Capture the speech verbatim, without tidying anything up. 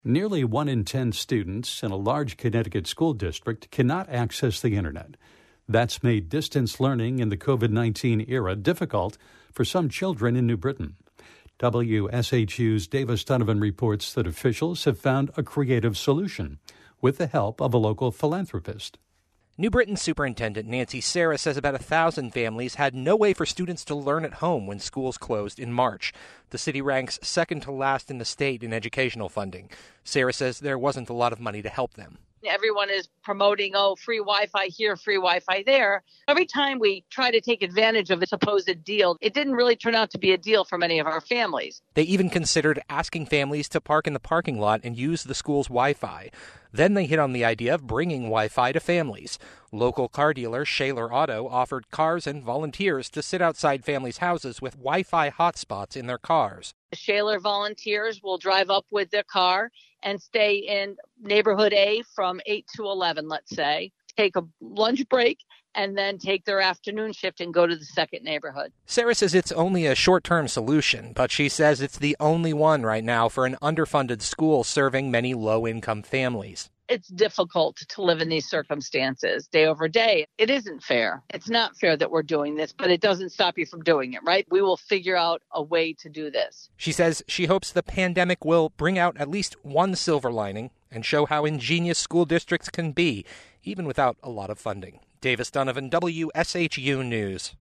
Nearly one in ten students in a large Connecticut school district cannot access the internet. That's made distance learning in the covid nineteen era difficult for some children in New Britain. W S H U's Davis Donovan reports that officials have found a creative solution with the help of a local philanthropist. New Britain Superintendent Nancy Sarah says about a thousand families had no way for students to learn at home when schools closed in March. The city ranks second to last in the state in educational funding. Sarah says there wasn't a lot of money to help them. Everyone is promoting, oh, free Wi-Fi here, free Wi-Fi there. Every time we try to take advantage of a supposed deal, it didn't really turn out to be a deal for many of our families. They even considered asking families to park in the parking lot and use the school's Wi-Fi. Then they hit on the idea of bringing Wi-Fi to families. Local car dealer Shaler Auto offered cars and volunteers to sit outside families' houses with Wi-Fi hotspots in their cars. The Shaler volunteers will drive up with their car and stay in neighborhood A from eight to eleven, let's say, take a lunch break, and then take their afternoon shift and go to the second neighborhood. Sarah says it's only a short-term solution, but she says it's the only one right now for an underfunded school serving many low-income families. It's difficult to live in these circumstances day over day. It isn't fair. It's not fair that we're doing this, but it doesn't stop you from doing it, right? We will figure out a way to do this. She says she hopes the pandemic will bring out at least one silver lining and show how ingenious school districts can be, even without a lot of funding. Davis Donovan, W S H U News.